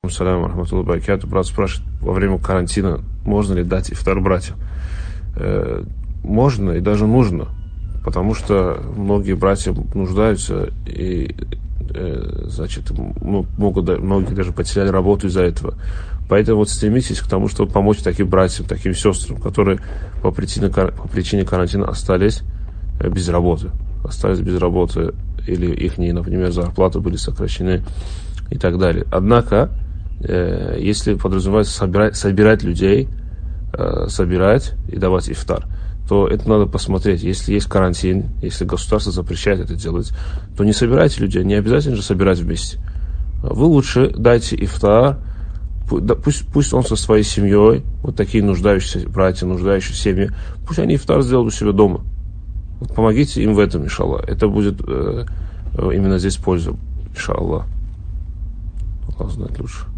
Салям рахматуллахи баракату. Брат спрашивает, во время карантина можно ли дать ифтар братьям? Можно и даже нужно, потому что многие братья нуждаются и многие даже потеряли работу из-за этого. Поэтому вот стремитесь к тому, чтобы помочь таким братьям, таким сестрам, которые по причине карантина остались без работы. Или их, например, зарплаты были сокращены и так далее. Однако, если подразумевается собирать людей, собирать и давать ифтар, то это надо посмотреть. Если есть карантин, если государство запрещает это делать, то не собирайте людей, не обязательно же собирать вместе. Вы лучше дайте ифтар, пусть он со своей семьей, вот такие нуждающиеся братья, нуждающиеся семьи, пусть они ифтар сделают у себя дома. Вот помогите им в этом, иншаллах. Это будет именно здесь польза, иншаллах. Аллах знает лучше.